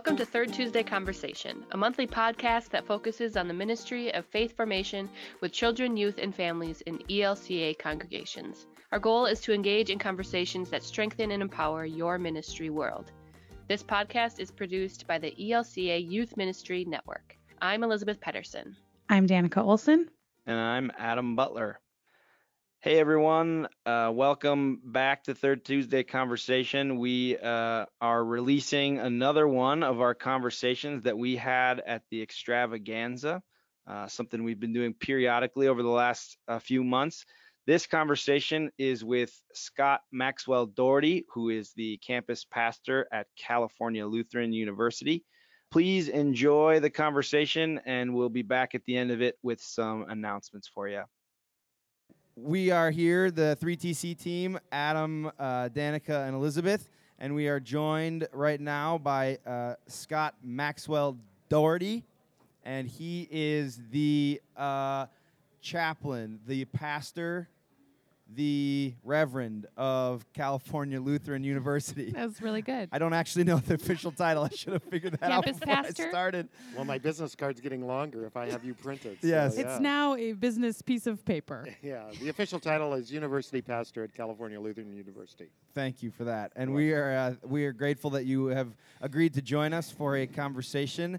Welcome to Third Tuesday Conversation, a monthly podcast that focuses on the ministry of faith formation with children, youth, and families in ELCA congregations. Our goal is to engage in conversations that strengthen and empower your ministry world. This podcast is produced by the ELCA Youth Ministry Network. I'm Elizabeth Pedersen. I'm Danica Olson. And I'm Adam Butler. Hey everyone, welcome back to Third Tuesday Conversation. We are releasing another one of our conversations that we had at the extravaganza, something we've been doing periodically over the last few months. This conversation is with Scott Maxwell Doherty, who is the campus pastor at California Lutheran University. Please enjoy the conversation, and we'll be back at the end of it with some announcements for you. We are here, the 3TC team, Adam, Danica, and Elizabeth, and we are joined right now by Scott Maxwell Doherty, and he is the chaplain, the pastor, the reverend of California Lutheran University. That was really good. I don't actually know the official title. I should have figured that out before pastor? I started. Well, my business card's getting longer if I have you printed. Yes. So, It's now a business piece of paper. Yeah, the official title is University Pastor at California Lutheran University. Thank you for that. And we are grateful that you have agreed to join us for a conversation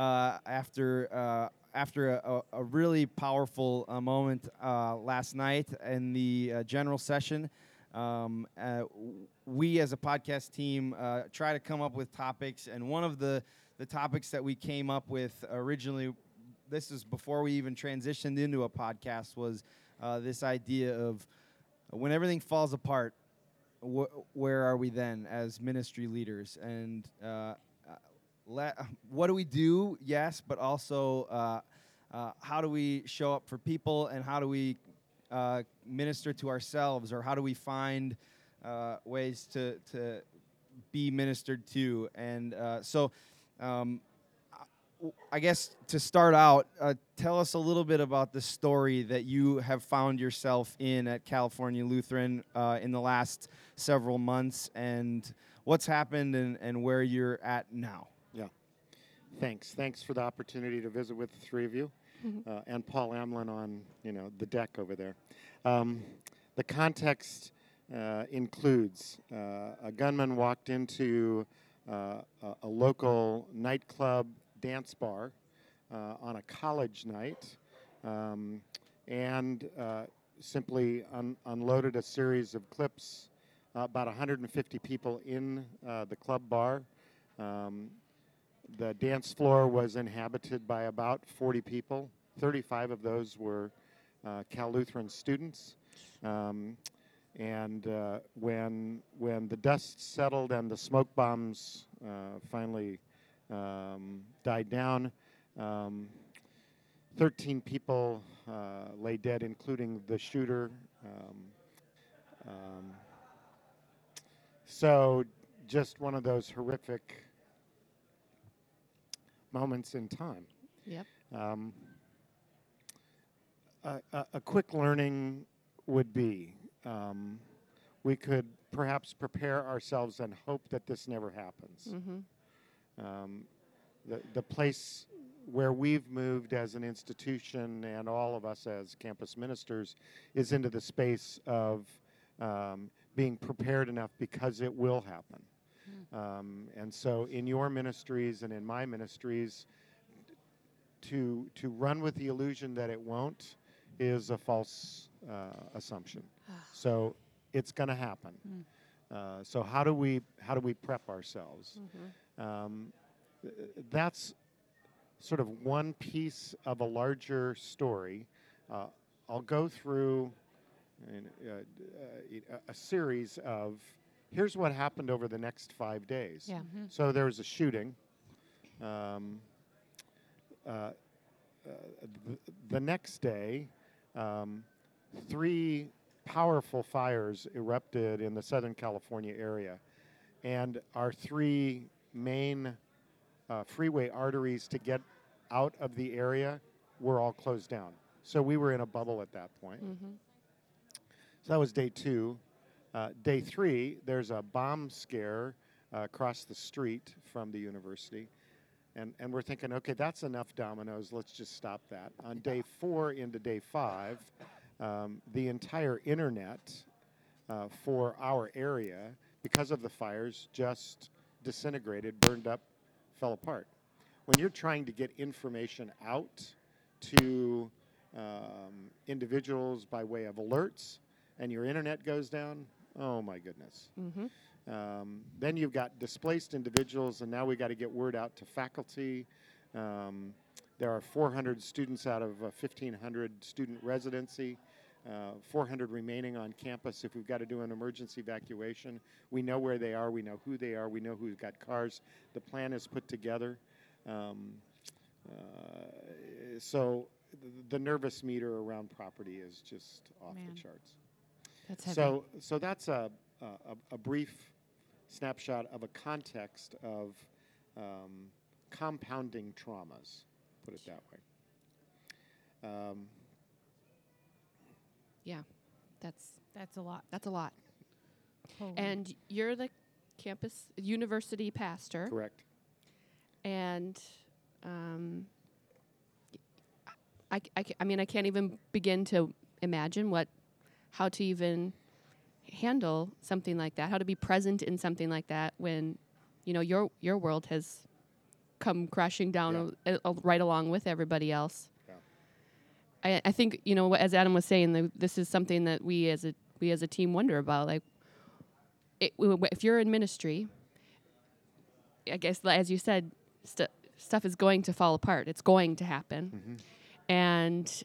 after a really powerful moment last night in the general session. We as a podcast team try to come up with topics, and one of the topics that we came up with originally, this is before we even transitioned into a podcast, was this idea of when everything falls apart, where are we then as ministry leaders? And what do we do? Yes, but also how do we show up for people, and how do we minister to ourselves, or how do we find ways to be ministered to? And so I guess to start out, tell us a little bit about the story that you have found yourself in at California Lutheran in the last several months, and what's happened and where you're at now. Yeah. Thanks for the opportunity to visit with the three of you, and Paul Amlin on the deck over there. The context includes a gunman walked into a local nightclub dance bar on a college night, and simply unloaded a series of clips. About 150 people in the club bar. The dance floor was inhabited by about 40 people. 35 of those were Cal Lutheran students. And when the dust settled and the smoke bombs finally died down, 13 people lay dead, including the shooter. So just one of those horrific moments in time. Yep. A quick learning would be we could perhaps prepare ourselves and hope that this never happens. The place where we've moved as an institution, and all of us as campus ministers, is into the space of being prepared enough because it will happen. And so in your ministries and in my ministries, to run with the illusion that it won't is a false assumption. So it's going to happen. So how do we prep ourselves? That's sort of one piece of a larger story. I'll go through a series of here's what happened over the next 5 days. Yeah. So there was a shooting. The next day, 3 powerful fires erupted in the Southern California area, and our 3 main freeway arteries to get out of the area were all closed down. So we were in a bubble at that point. So that was day 2. Day 3, there's a bomb scare across the street from the university. And we're thinking, okay, that's enough dominoes. Let's just stop that. On day 4 into day 5, the entire internet for our area, because of the fires, just disintegrated, burned up, fell apart. When you're trying to get information out to individuals by way of alerts and your internet goes down, oh my goodness. Then you've got displaced individuals, and now we got to get word out to faculty. There are 400 students out of a 1,500 student residency, 400 remaining on campus. If we've got to do an emergency evacuation, we know where they are, we know who they are, we know who's got cars. The plan is put together. So the nervous meter around property is just off the charts. That's heavy. So that's a brief snapshot of a context of compounding traumas, put it that way. Yeah, that's That's a lot. a lot. Holy. And you're the campus university pastor. Correct. And I mean, I can't even begin to imagine how to even handle something like that, how to be present in something like that when, your world has come crashing down right along with everybody else. Yeah. I think, as Adam was saying, this is something that we as a team wonder about. Like, if you're in ministry, I guess, as you said, stuff is going to fall apart. It's going to happen. And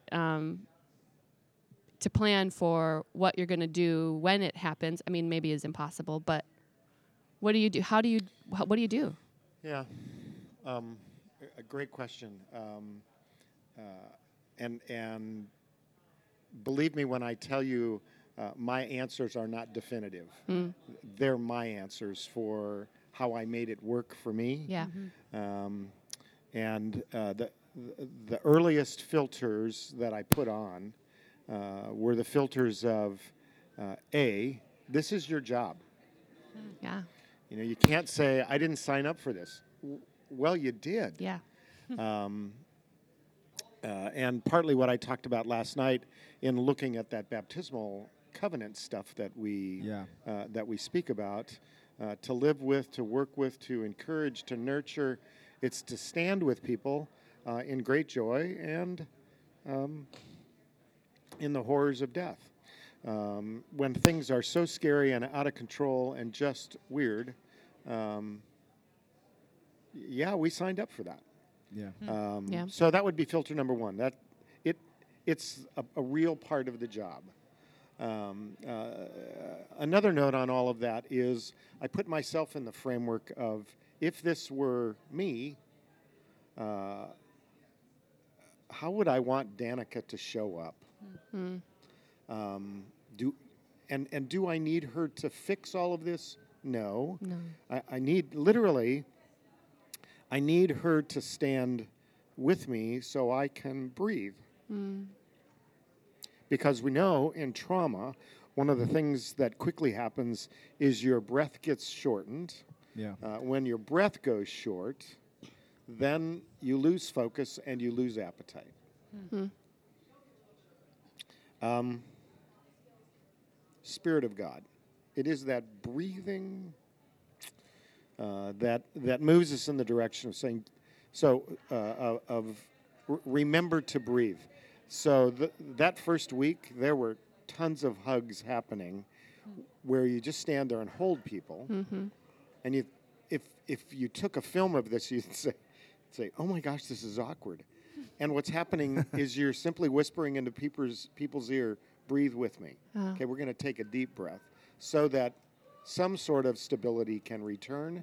to plan for what you're going to do when it happens, I mean, maybe is impossible, but what do you do? What do you do? Yeah, a great question. And believe me when I tell you, my answers are not definitive. They're my answers for how I made it work for me. Yeah. And the earliest filters that I put on were the filters of this is your job. Yeah. You can't say I didn't sign up for this. Well, you did. Yeah. And partly what I talked about last night in looking at that baptismal covenant stuff that we speak about, to live with, to work with, to encourage, to nurture. It's to stand with people in great joy and in the horrors of death. When things are so scary and out of control and just weird, we signed up for that. Yeah. So that would be filter number one. It's a real part of the job. Another note on all of that is I put myself in the framework of if this were me, how would I want Danica to show up? Do I need her to fix all of this? No. I need her to stand with me so I can breathe. Because we know in trauma, one of the things that quickly happens is your breath gets shortened. Yeah. When your breath goes short, then you lose focus and you lose appetite. Spirit of God. It is that breathing that moves us in the direction of saying, remember to breathe. So that first week, there were tons of hugs happening where you just stand there and hold people. And if you took a film of this, you'd say, oh my gosh, this is awkward. And what's happening is you're simply whispering into people's ear, breathe with me. Okay, we're going to take a deep breath so that some sort of stability can return.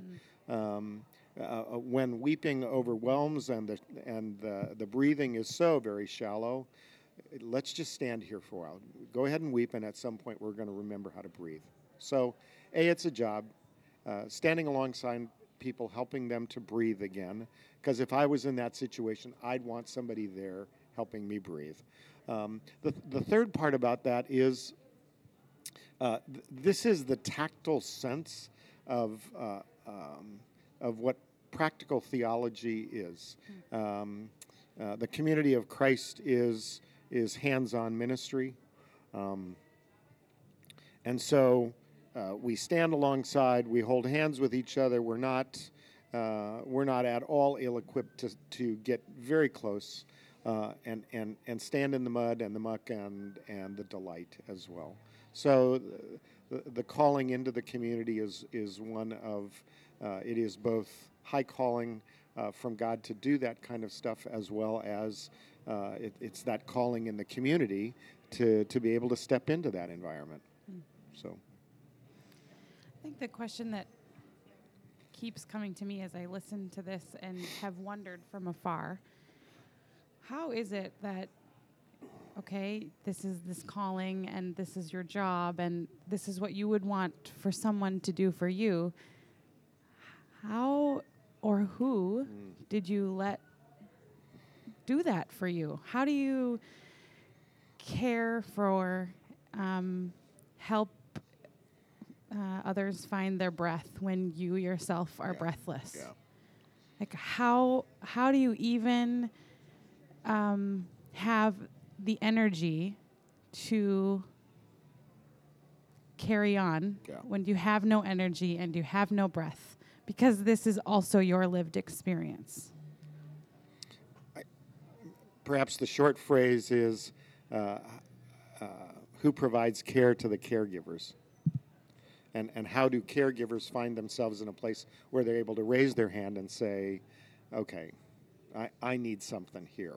When weeping overwhelms and the breathing is so very shallow, let's just stand here for a while. Go ahead and weep, and at some point we're going to remember how to breathe. So, it's a job, standing alongside people, helping them to breathe again, because if I was in that situation, I'd want somebody there helping me breathe. The third part about that is this is the tactile sense of what practical theology is. The community of Christ is hands-on ministry, and so we stand alongside. We hold hands with each other. We're not at all ill-equipped to get very close and stand in the mud and the muck and the delight as well. So the calling into the community is one of it is both high calling from God to do that kind of stuff, as well as it's that calling in the community to be able to step into that environment. So I think the question that keeps coming to me as I listen to this and have wondered from afar, how is it that, okay, this is this calling and this is your job and this is what you would want for someone to do for you? How or who did you let do that for you? How do you care for, help others find their breath when you yourself are breathless? Yeah. Like how do you even have the energy to carry on when you have no energy and you have no breath? Because this is also your lived experience. Perhaps the short phrase is who provides care to the caregivers? And how do caregivers find themselves in a place where they're able to raise their hand and say, okay, I need something here?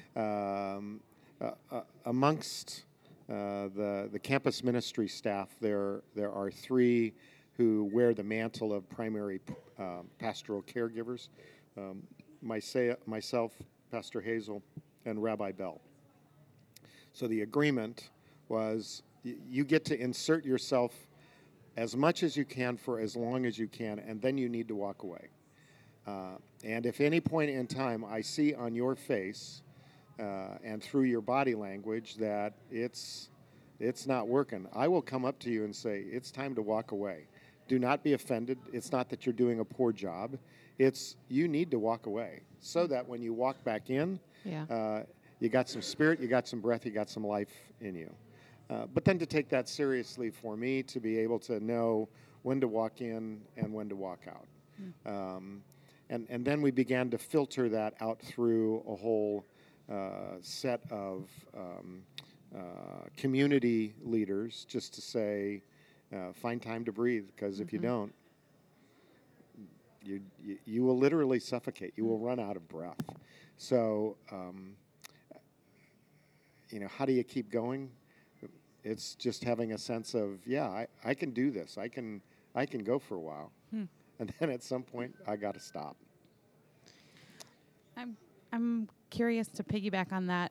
Amongst the campus ministry staff, there are three who wear the mantle of primary pastoral caregivers, myself, Pastor Hazel, and Rabbi Bell. So the agreement was you get to insert yourself as much as you can for as long as you can, and then you need to walk away. And if any point in time I see on your face and through your body language that it's not working, I will come up to you and say, it's time to walk away. Do not be offended. It's not that you're doing a poor job. It's you need to walk away so that when you walk back in, you got some spirit, you got some breath, you got some life in you. But then to take that seriously for me, to be able to know when to walk in and when to walk out. And then we began to filter that out through a whole set of community leaders, just to say, find time to breathe, because if you don't, you will literally suffocate. You will run out of breath. So, how do you keep going? It's just having a sense of, I can do this. I can go for a while. And then at some point, I got to stop. I'm curious to piggyback on that.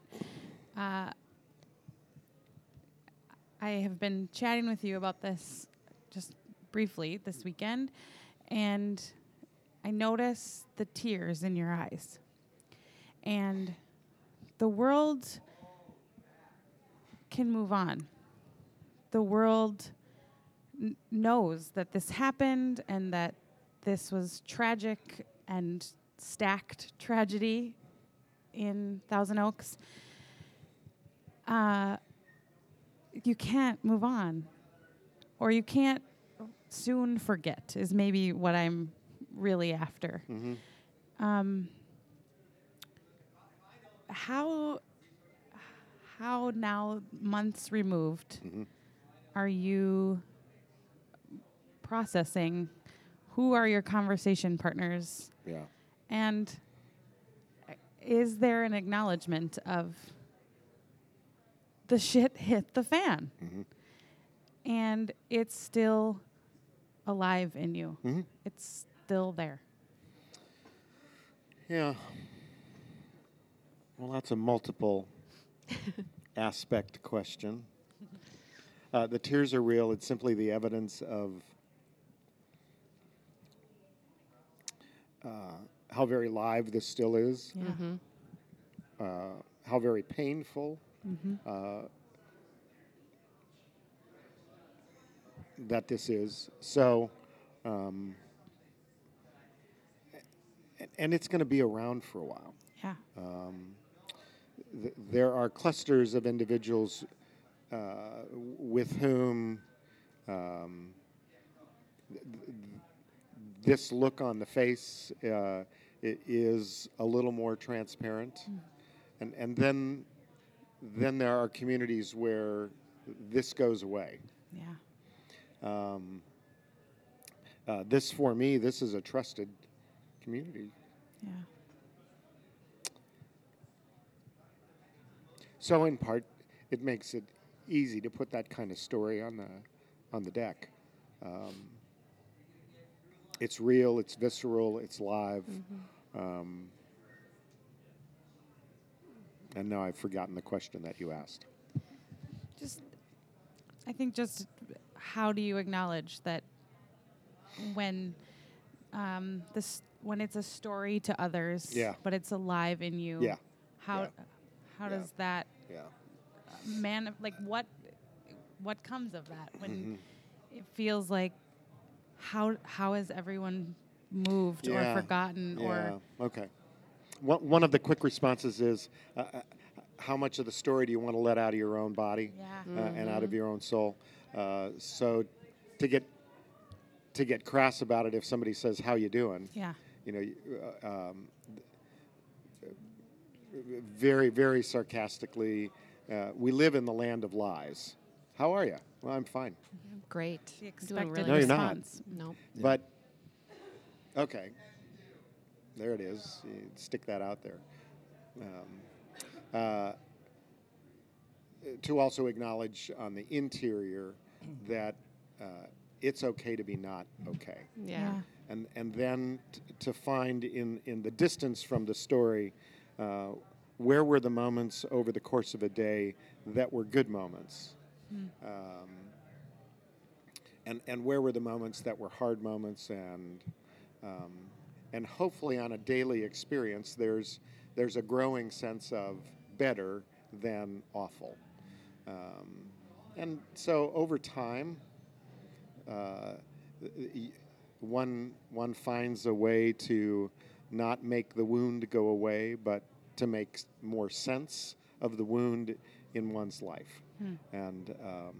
I have been chatting with you about this just briefly this weekend, and I notice the tears in your eyes. And the world can move on. The world knows that this happened and that this was tragic and stacked tragedy in Thousand Oaks. You can't move on, or you can't soon forget, is maybe what I'm really after. How now, months removed, are you processing? Who are your conversation partners? Yeah. And is there an acknowledgement of the shit hit the fan? And it's still alive in you. It's still there. Yeah. Well, that's a multiple aspect question. The tears are real. It's simply the evidence of how very live this still is, how very painful that this is. So Um, and it's going to be around for a while. Yeah. There are clusters of individuals with whom this look on the face is a little more transparent, and then there are communities where this goes away. Yeah. This, for me, this is a trusted community. Yeah. So in part, it makes it easy to put that kind of story on the deck. It's real, it's visceral, it's live. And now I've forgotten the question that you asked. I think just how do you acknowledge that when when it's a story to others, Yeah. but it's alive in you? Yeah. How Yeah. does that Yeah. what comes of that when it feels like how has everyone moved or forgotten or okay. One of the quick responses is how much of the story do you want to let out of your own body and out of your own soul? So to get crass about it, if somebody says, "How you doing?" yeah Very, very sarcastically, we live in the land of lies. How are you? Well, I'm fine. Great. the Doing expected really No, you're not. response. Nope. But, okay, there it is. You stick that out there. To also acknowledge on the interior that it's okay to be not okay. Yeah. And then to find in the distance from the story, where were the moments over the course of a day that were good moments? And where were the moments that were hard moments? And hopefully on a daily experience, there's a growing sense of better than awful. And so over time, one finds a way to not make the wound go away, but to make more sense of the wound in one's life. And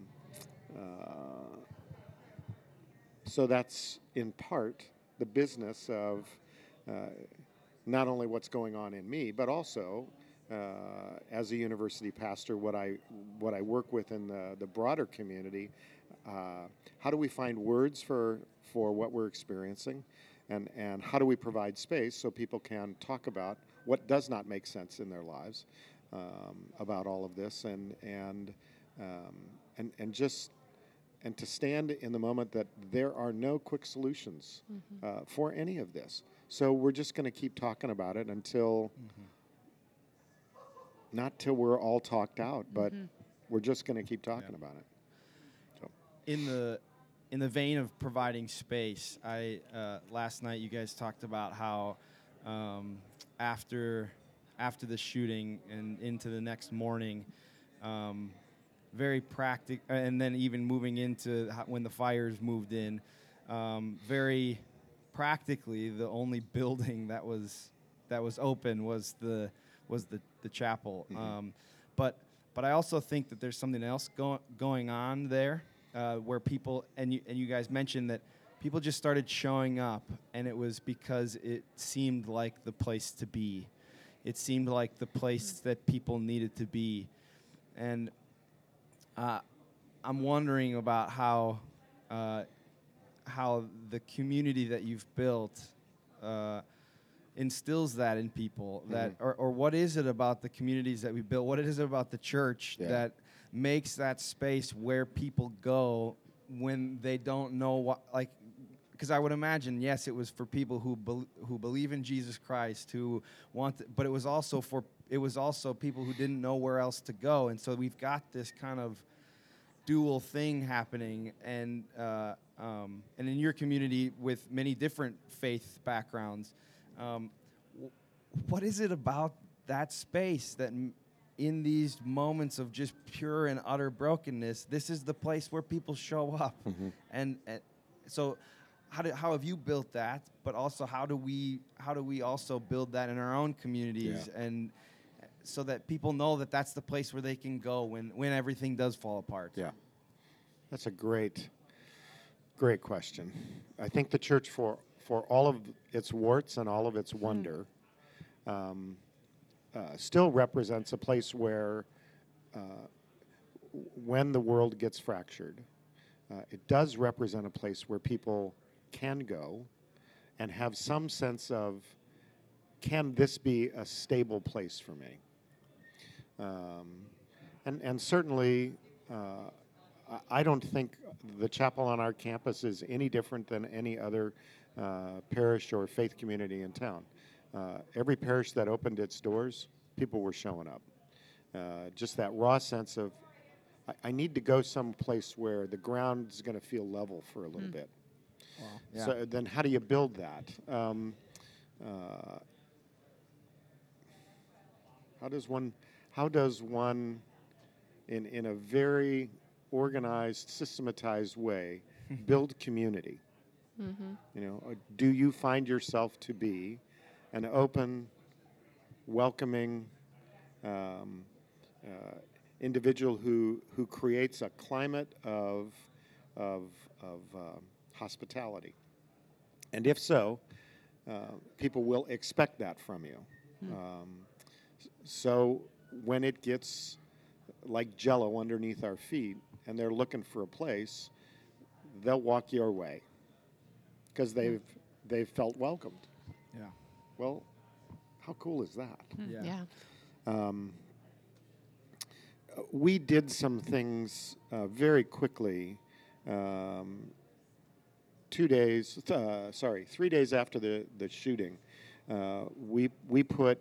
so that's in part the business of not only what's going on in me, but also as a university pastor, what I work with in the broader community. How do we find words for what we're experiencing, and how do we provide space so people can talk about what does not make sense in their lives about all of this, and to stand in the moment that there are no quick solutions for any of this. So we're just going to keep talking about it until. Not till we're all talked out, but we're just going to keep talking about it. So. In the vein of providing space, last night you guys talked about how after the shooting and into the next morning, very practical, and then even moving into when the fires moved in, very practically the only building that was open was the chapel. But I also think that there's something else going on there where people, and you guys mentioned that people just started showing up, and it was because it seemed like the place to be. It seemed like the place that people needed to be. And I'm wondering about how the community that you've built instills that in people, that or what is it about the communities that we built, what is it about the church that makes that space where people go when they don't know what, like, because I would imagine, yes, it was for people who believe in Jesus Christ, who want but it was also people who didn't know where else to go. And so we've got this kind of dual thing happening, and in your community with many different faith backgrounds, what is it about that space that in these moments of just pure and utter brokenness, this is the place where people show up? And so how have you built that? But also, how do we also build that in our own communities, and so that people know that that's the place where they can go when everything does fall apart? Yeah, that's a great question. I think the church, for all of its warts and all of its wonder, still represents a place where, when the world gets fractured, it does represent a place where people can go and have some sense of, can this be a stable place for me? And certainly, I don't think the chapel on our campus is any different than any other parish or faith community in town. Every parish that opened its doors, people were showing up. Just that raw sense of, I need to go someplace where the ground is going to feel level for a little bit. Wow. Yeah. So then how do you build that? How does one in a very organized, systematized way build community? You know, do you find yourself to be an open, welcoming individual who creates a climate of hospitality? And if so, people will expect that from you. So when it gets like Jell-O underneath our feet and they're looking for a place, they'll walk your way because they've felt welcomed. Yeah. Well, how cool is that? Yeah. We did some things very quickly. 3 days after the shooting, we put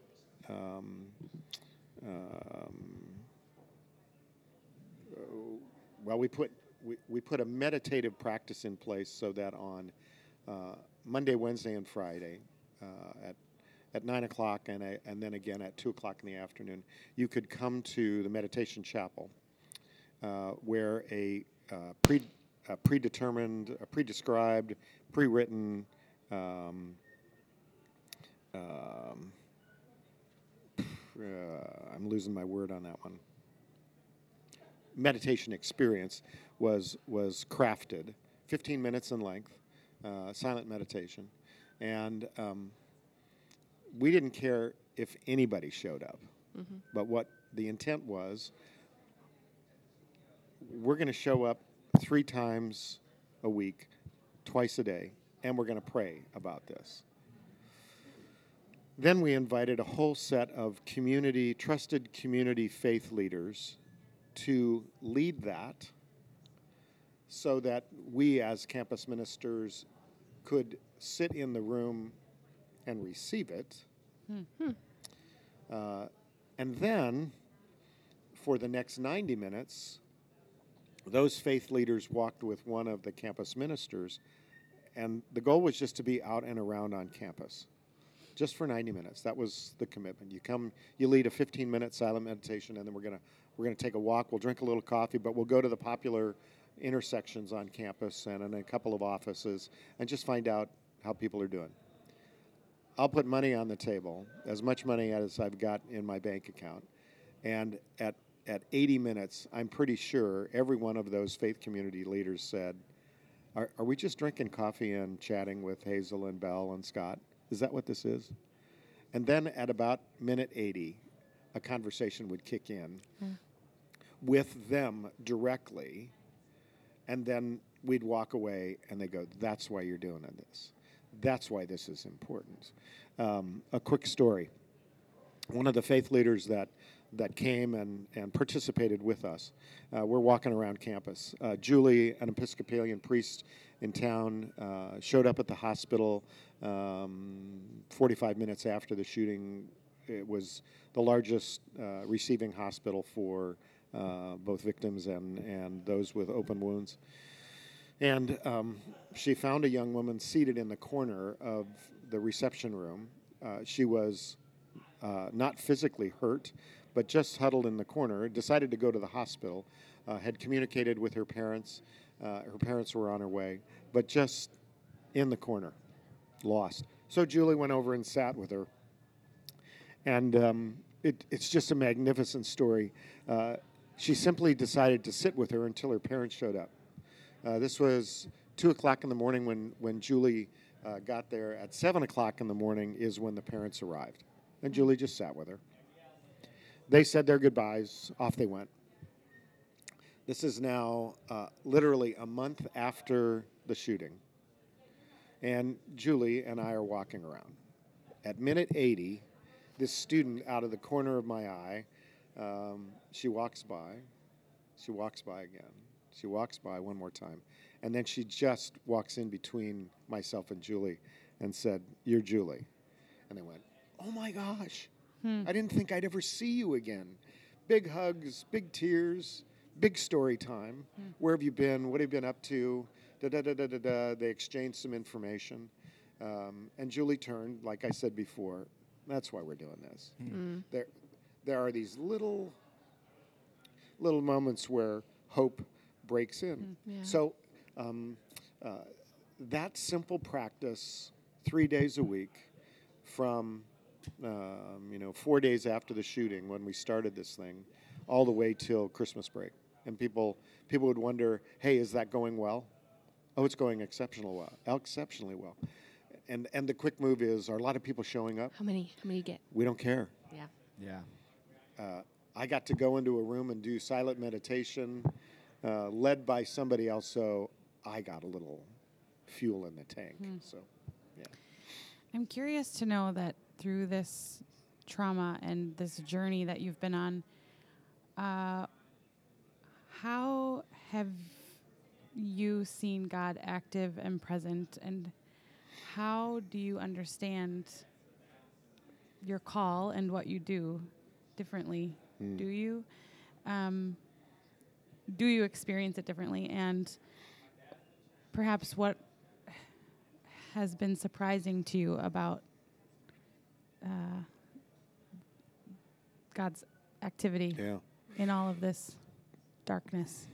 we put a meditative practice in place so that on Monday, Wednesday, and Friday at 9 o'clock and then again at 2 o'clock in the afternoon, you could come to the meditation chapel where a predetermined, a pre-described, pre-written I'm losing my word on that one. Meditation experience was crafted, 15 minutes in length, silent meditation, and we didn't care if anybody showed up. But what the intent was, we're going to show up 3 times a week, twice a day, and we're going to pray about this. Then we invited a whole set of trusted community faith leaders to lead that so that we as campus ministers could sit in the room and receive it. And then for the next 90 minutes, those faith leaders walked with one of the campus ministers, and the goal was just to be out and around on campus. Just for 90 minutes. That was the commitment. You come, you lead a 15-minute silent meditation, and then we're gonna take a walk. We'll drink a little coffee, but we'll go to the popular intersections on campus and in a couple of offices and just find out how people are doing. I'll put money on the table, as much money as I've got in my bank account, and at 80 minutes, I'm pretty sure every one of those faith community leaders said, "Are we just drinking coffee and chatting with Hazel and Belle and Scott? Is that what this is?" And then at about minute 80, a conversation would kick in with them directly, and then we'd walk away and they go, "That's why you're doing this. That's why this is important." A quick story. One of the faith leaders that came and participated with us, we're walking around campus. Julie, an Episcopalian priest in town, showed up at the hospital 45 minutes after the shooting. It was the largest receiving hospital for both victims and those with open wounds. And she found a young woman seated in the corner of the reception room. She was not physically hurt, but just huddled in the corner, decided to go to the hospital, had communicated with her parents. Her parents were on her way, but just in the corner, lost. So Julie went over and sat with her. And it's just a magnificent story. She simply decided to sit with her until her parents showed up. This was 2 o'clock in the morning when Julie got there. At 7 o'clock in the morning is when the parents arrived. And Julie just sat with her. They said their goodbyes. Off they went. This is now literally a month after the shooting. And Julie and I are walking around. At minute 80, this student out of the corner of my eye, she walks by. She walks by again. She walks by one more time. And then she just walks in between myself and Julie and said, "You're Julie." And they went, "Oh my gosh. I didn't think I'd ever see you again." Big hugs, big tears, big story time. Where have you been? What have you been up to? Da-da-da-da-da-da. They exchanged some information. And Julie turned, like I said before, that's why we're doing this. There are these little moments where hope breaks in. So that simple practice, 3 days a week, from 4 days after the shooting when we started this thing, all the way till Christmas break, and people would wonder, "Hey, is that going well?" Oh, it's going exceptionally well. And the quick move is, are a lot of people showing up? How many you get? We don't care. Yeah. Yeah. I got to go into a room and do silent meditation, led by somebody else, so I got a little fuel in the tank. So, yeah. I'm curious to know that through this trauma and this journey that you've been on, how have you seen God active and present, and how do you understand your call and what you do differently? Do you experience it differently? And perhaps what has been surprising to you about God's activity in all of this darkness?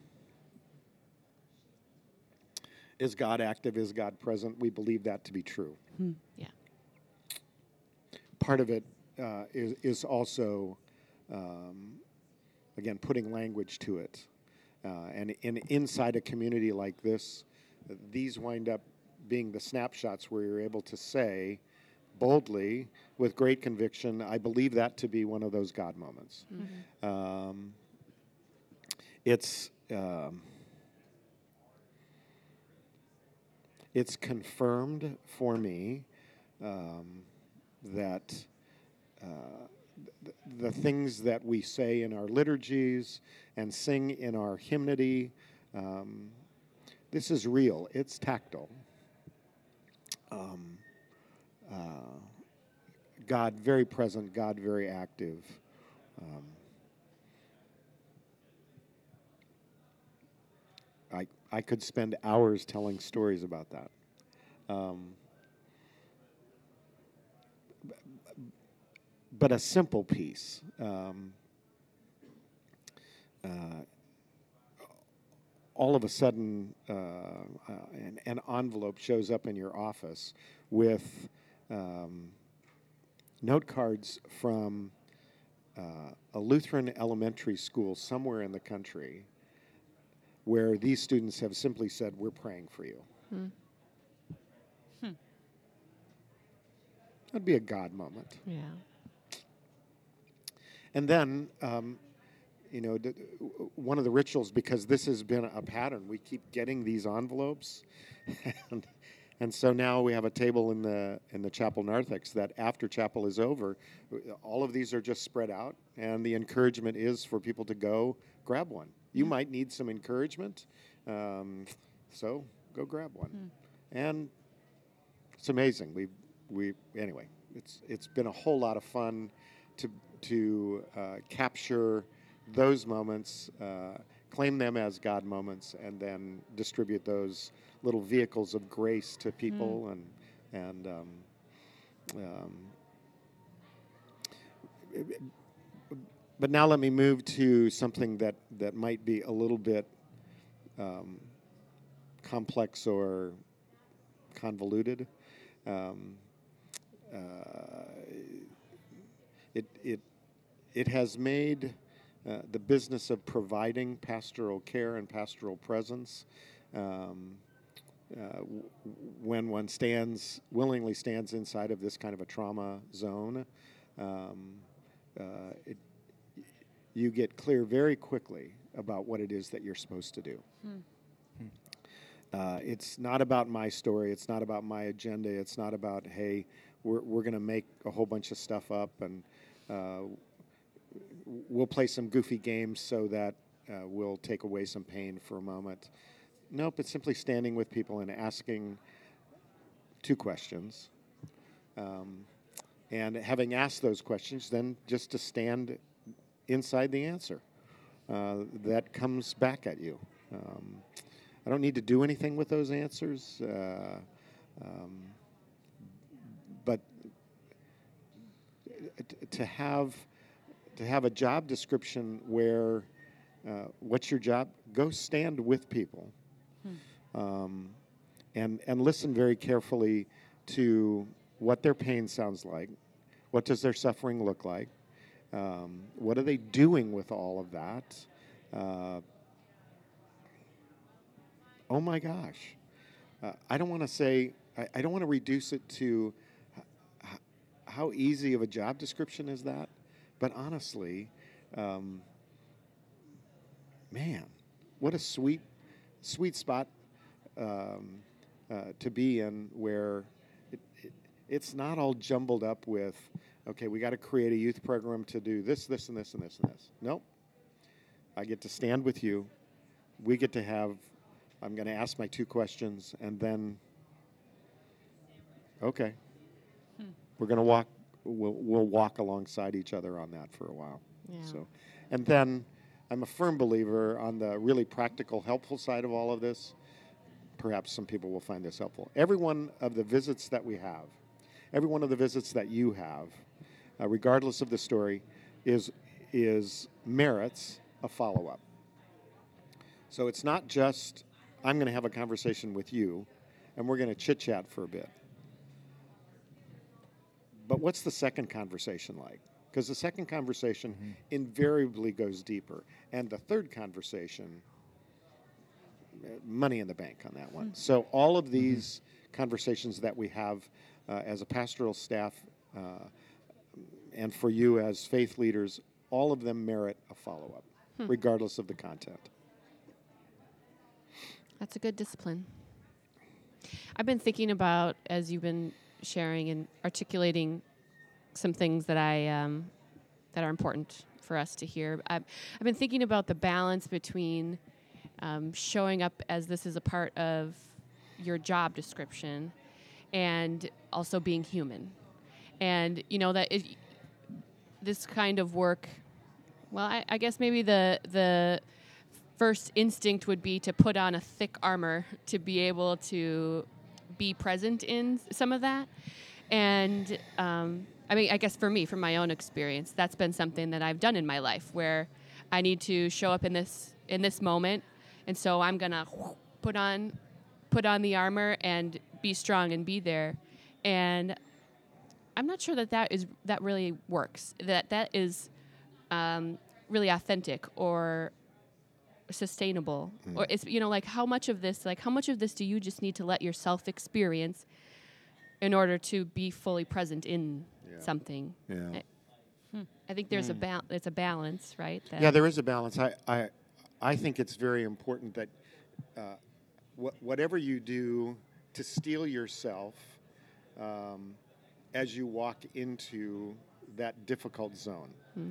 Is God active? Is God present? We believe that to be true. Yeah. Part of it is also, again, putting language to it. And inside a community like this, these wind up being the snapshots where you're able to say boldly, with great conviction, I believe that to be one of those God moments. It's confirmed for me that the things that we say in our liturgies and sing in our hymnody, this is real. It's tactile. God very present, God very active. I could spend hours telling stories about that. But a simple piece. All of a sudden, an envelope shows up in your office with note cards from a Lutheran elementary school somewhere in the country, where these students have simply said, "We're praying for you." That'd be a God moment. Yeah. And then, one of the rituals, because this has been a pattern, we keep getting these envelopes, and so now we have a table in the chapel narthex that after chapel is over, all of these are just spread out, and the encouragement is for people to go grab one. You might need some encouragement, so go grab one. And it's amazing. Anyway, it's been a whole lot of fun to capture those moments, claim them as God moments, and then distribute those little vehicles of grace to people. But now let me move to something that might be a little bit complex or convoluted. Um, uh, it has made the business of providing pastoral care and pastoral presence, when one willingly stands inside of this kind of a trauma zone, um, it, you get clear very quickly about what it is that you're supposed to do. It's not about my story. It's not about my agenda. It's not about, hey, we're going to make a whole bunch of stuff up and we'll play some goofy games so that we'll take away some pain for a moment. Nope, it's simply standing with people and asking 2 questions. And having asked those questions, then just to stand inside the answer that comes back at you. I don't need to do anything with those answers, but to have a job description where what's your job? Go stand with people, and listen very carefully to what their pain sounds like, what does their suffering look like, what are they doing with all of that. Oh my gosh, I don't want to say, I don't want to reduce it to how easy of a job description is that, but honestly, man, what a sweet spot to be in, where it's not all jumbled up with, okay, we got to create a youth program to do this, this, and this, and this, and this. Nope. I get to stand with you. We get to have, I'm going to ask my 2 questions, and then, okay, we're going to walk, we'll walk alongside each other on that for a while. Yeah. So, and then I'm a firm believer on the really practical, helpful side of all of this. Perhaps some people will find this helpful. Every one of the visits that we have, every one of the visits that you have, regardless of the story, is merits a follow-up. So it's not just, I'm going to have a conversation with you, and we're going to chit-chat for a bit. But what's the second conversation like? Because the second conversation invariably goes deeper. And the third conversation, money in the bank on that one. So all of these conversations that we have as a pastoral staff and for you as faith leaders, all of them merit a follow-up, regardless of the content. That's a good discipline. I've been thinking about, as you've been sharing and articulating some things that that are important for us to hear. I've been thinking about the balance between showing up as this is a part of your job description and also being human. And, you know, that this kind of work, well, I guess maybe the first instinct would be to put on a thick armor to be able to be present in some of that. And I mean, I guess for me, from my own experience, that's been something that I've done in my life, where I need to show up in this moment, and so I'm gonna put on the armor and be strong and be there. And I'm not sure that really works. That is really authentic or sustainable, or it's, you know, like how much of this do you just need to let yourself experience in order to be fully present in something? Yeah. I think there's it's a balance, right? Yeah, there is a balance. I think it's very important that whatever you do to steel yourself as you walk into that difficult zone,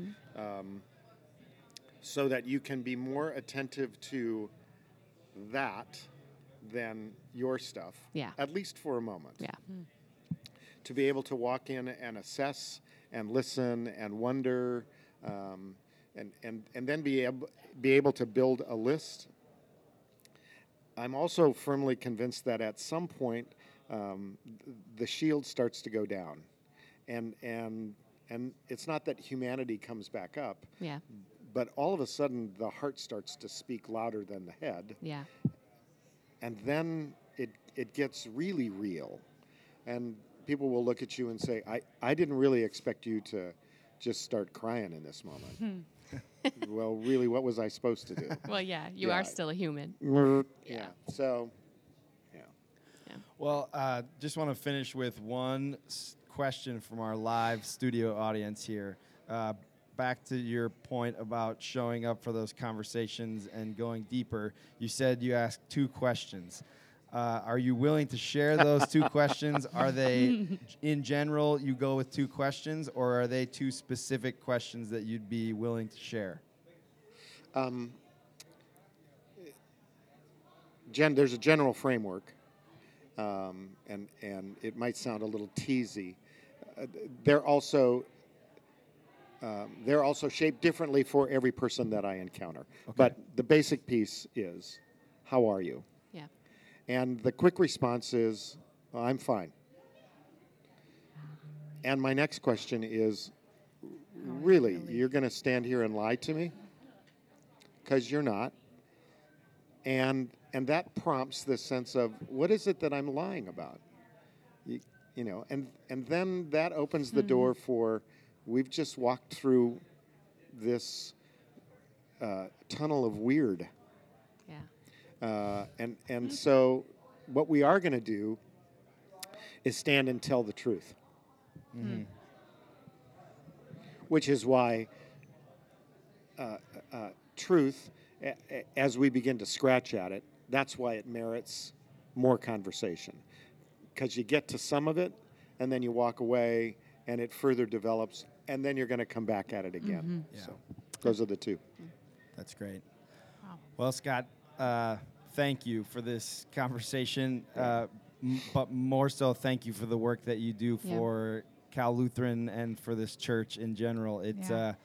so that you can be more attentive to that than your stuff, at least for a moment. Yeah. To be able to walk in and assess and listen and wonder, and then be able to build a list. I'm also firmly convinced that at some point the shield starts to go down, and it's not that humanity comes back up. Yeah. But all of a sudden, the heart starts to speak louder than the head. Yeah. And then it gets really real, and people will look at you and say, I didn't really expect you to just start crying in this moment. Well, really, what was I supposed to do? Well, yeah, you Yeah. are still a human. Yeah. So, yeah. Well, just want to finish with one question from our live studio audience here. Back to your point about showing up for those conversations and going deeper, you said you asked 2 questions. Are you willing to share those 2 questions? Are they, in general, you go with 2 questions, or are they 2 specific questions that you'd be willing to share? There's a general framework, and it might sound a little teasy. They're also shaped differently for every person that I encounter. Okay. But the basic piece is, how are you? Yeah. And the quick response is, I'm fine. And my next question is, really, you're going to stand here and lie to me? Because you're not. And that prompts this sense of, what is it that I'm lying about? You know, and then that opens the door for, we've just walked through this tunnel of weird. Yeah. And so what we are going to do is stand and tell the truth. Mm-hmm. Which is why truth, as we begin to scratch at it, that's why it merits more conversation. Because you get to some of it, and then you walk away, and it further develops, and then you're going to come back at it again. Yeah. So those are the 2. That's great. Wow. Well, Scott, thank you for this conversation, but more so, thank you for the work that you do Yeah. for Cal Lutheran and for this church in general. It's Yeah.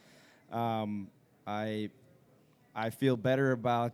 I feel better about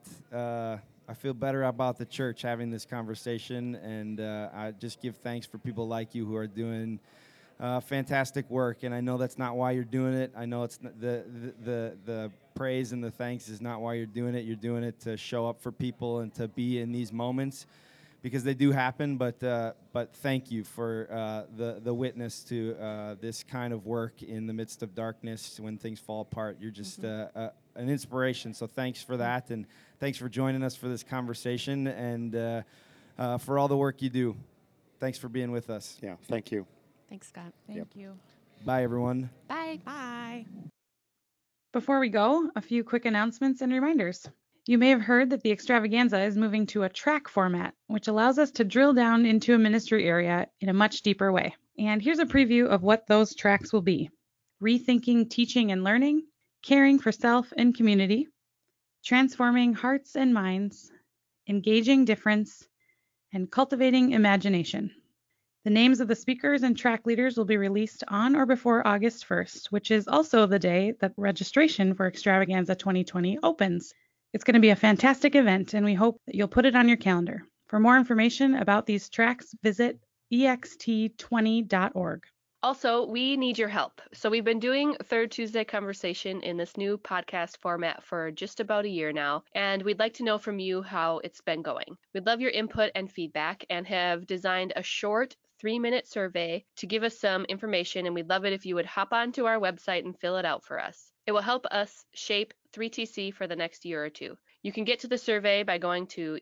the church having this conversation, and I just give thanks for people like you who are doing fantastic work. And I know that's not why you're doing it. I know it's the praise and the thanks is not why you're doing it. You're doing it to show up for people and to be in these moments, because they do happen. But thank you for the witness to this kind of work in the midst of darkness when things fall apart. You're just an inspiration. So thanks for that, and thanks for joining us for this conversation, and for all the work you do. Thanks for being with us. Yeah, thank you. Thanks, Scott. Thank you. Bye, everyone. Bye. Bye. Before we go, a few quick announcements and reminders. You may have heard that the extravaganza is moving to a track format, which allows us to drill down into a ministry area in a much deeper way. And here's a preview of what those tracks will be: rethinking teaching and learning, caring for self and community, transforming hearts and minds, engaging difference, and cultivating imagination. The names of the speakers and track leaders will be released on or before August 1st, which is also the day that registration for Extravaganza 2020 opens. It's going to be a fantastic event, and we hope that you'll put it on your calendar. For more information about these tracks, visit ext20.org. Also, we need your help. So we've been doing Third Tuesday Conversation in this new podcast format for just about a year now, and we'd like to know from you how it's been going. We'd love your input and feedback, and have designed a short 3-minute survey to give us some information, and we'd love it if you would hop onto our website and fill it out for us. It will help us shape 3TC for the next year or two. You can get to the survey by going to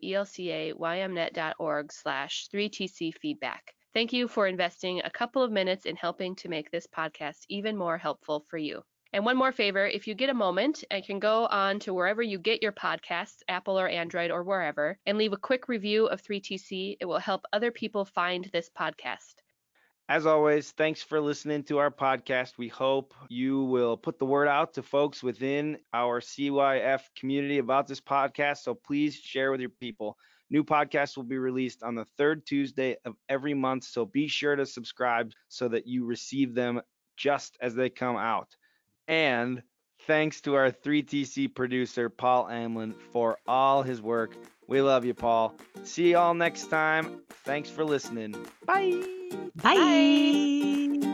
elcaymnet.org/3TC feedback. Thank you for investing a couple of minutes in helping to make this podcast even more helpful for you. And one more favor, if you get a moment, I can go on to wherever you get your podcasts, Apple or Android or wherever, and leave a quick review of 3TC. It will help other people find this podcast. As always, thanks for listening to our podcast. We hope you will put the word out to folks within our CYF community about this podcast. So please share with your people. New podcasts will be released on the 3rd Tuesday of every month. So be sure to subscribe so that you receive them just as they come out. And thanks to our 3TC producer, Paul Amlin, for all his work. We love you, Paul. See you all next time. Thanks for listening. Bye. Bye.